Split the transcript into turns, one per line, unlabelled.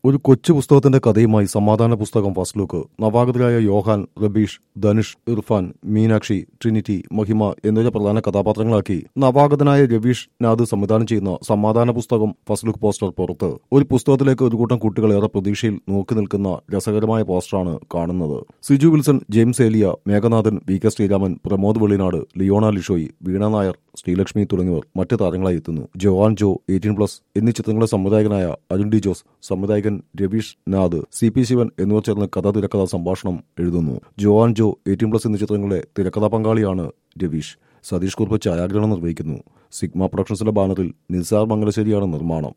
ഒരു കൊച്ചു പുസ്തകത്തിന്റെ കഥയുമായി സമാധാന പുസ്തകം ഫസ്റ്റ് ലുക്ക്. നവാഗതരായ യോഹാൻ, റബീഷ്, ധനുഷ്, ഇർഫാൻ, മീനാക്ഷി, ട്രിനിറ്റി, മഹിമ എന്നിവരെ പ്രധാന കഥാപാത്രങ്ങളാക്കി നവാഗതനായ രവീഷ് നാഥ് സംവിധാനം ചെയ്യുന്ന സമാധാന പുസ്തകം ഫസ്റ്റ് ലുക്ക് പോസ്റ്റർ പുറത്ത്. ഒരു പുസ്തകത്തിലേക്ക് ഒരു കൂട്ടം കുട്ടികൾ ഏറെ പ്രതീക്ഷയിൽ നോക്കി നിൽക്കുന്ന രസകരമായ പോസ്റ്ററാണ് കാണുന്നത്. Siju Wilson, James Eliya, Meghanathan, V K Sreeraman, Pramod Vellinad, Leona Lishoy, Veena Nair, Sreelakshmi തുടങ്ങിയവർ മറ്റ് താരങ്ങളായി എത്തുന്നു. ജോവാൻ ജോ, 18+ എന്നീ ചിത്രങ്ങളുടെ സംവിധായകനായ അരുൺ ഡി ജോസ്, സംവിധായകൻ രവീഷ് നാഥ്, CP ശിവൻ എന്നിവർ ചേർന്ന് കഥ, തിരക്കഥ, സംഭാഷണം എഴുതുന്നു. ജോവാൻ ജോ, 18+ എന്നീ ചിത്രങ്ങളുടെ തിരക്കഥാ പങ്കാളിയാണ് രവീഷ്. സതീഷ് കുറുപ്പ് ഛായാഗ്രഹണം നിർവഹിക്കുന്നു. സിഗ്മ പ്രൊഡക്ഷൻസിന്റെ ബാനറിൽ നിസാർ മംഗലശ്ശേരിയാണ് നിർമ്മാണം.